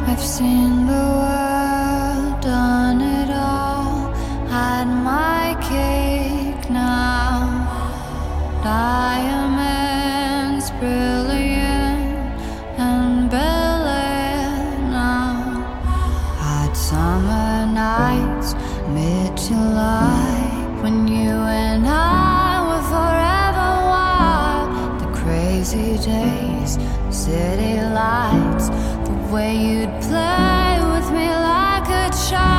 I've seen the world, done it all, had my cake now. Diamonds brilliant and Bel-Air now. Hot summer nights, mid-July, when you and I were forever wild. The crazy days, city lights, the way you'd play with me like a child.